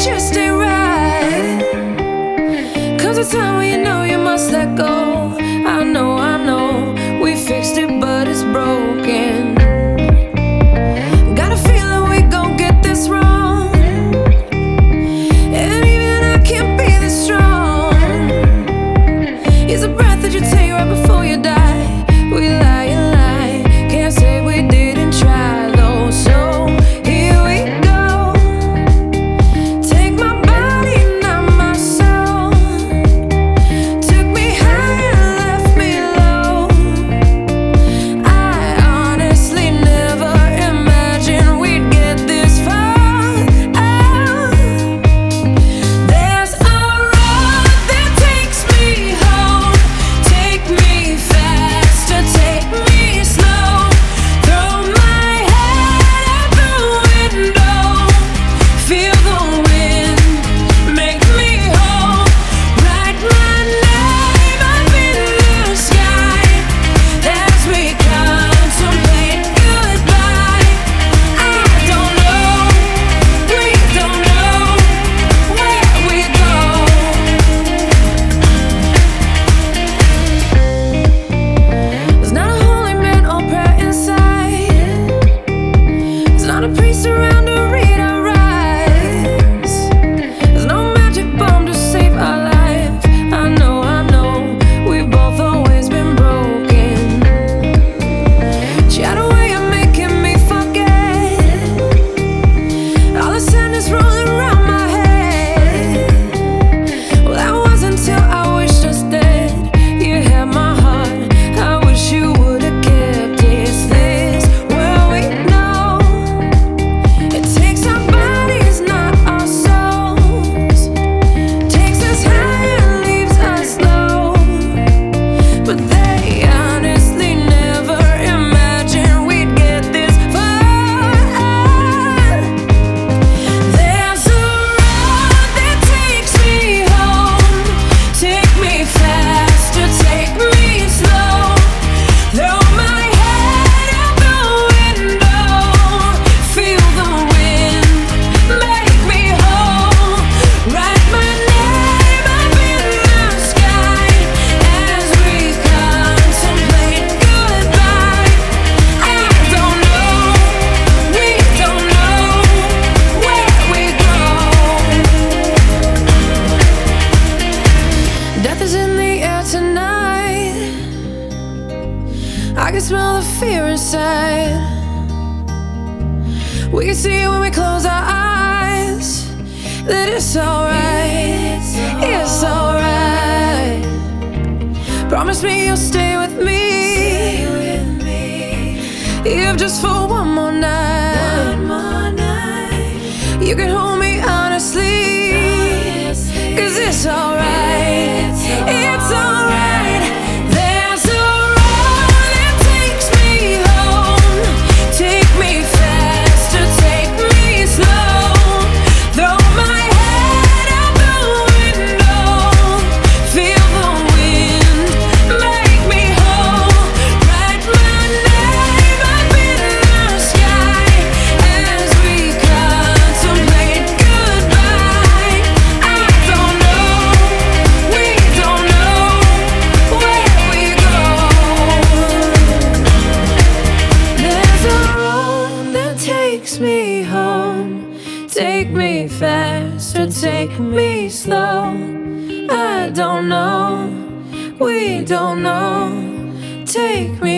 just ain't right. Comes a time when you know you must let go. I know, we fixed it, but it's broken. Got a feeling we gon' get this wrong, and even I can't be this strong. It's a breath that you take right before you die. We lie and lie, can't say we didn't try though. So here we go. Take my body, not my soul. Took me high and left me low. I honestly never imagined we'd get this far. There's a road that takes me home. Take me fast or take me slow. Throw my head out the window. Feel the wind, make me whole. Write my name up in the sky as we contemplate goodbye. I don't know, we don't know where we go. There's not a holy man or prayer inside. There's not a priest around to read our rights. There's no magic bomb to save our life. I know, we've both always been broken. She had a way of making me forget all the sadness rolling around my head. Well, that was until I wished us dead. You had my heart, I wish you would've kept it. Is this where we know? It takes our bodies, not our souls. Takes us high and leaves us low. But they honestly never imagined we'd get this far. There's a road that takes me home. Take me fast or take me slow. Throw my head out the window. Feel the wind, make me whole. Write my name up in the sky as we contemplate goodbye. I don't know, we don't know where we go. Death is in the air tonight. I can smell the fear inside. We can see when we close our eyes that it's alright, it's alright. Promise me you'll stay with me, if just for one more night. You can hold me honestly, 'cause it's alright, it's alright. There's a road that takes me home. Take me fast or take me slow. Throw my head out the window. Feel the wind, make me whole. Write my name up in the sky as we contemplate goodbye. I don't know, we don't know where we go. There's a road that takes me home. Take me fast or take me slow. I don't know, we don't know. Take me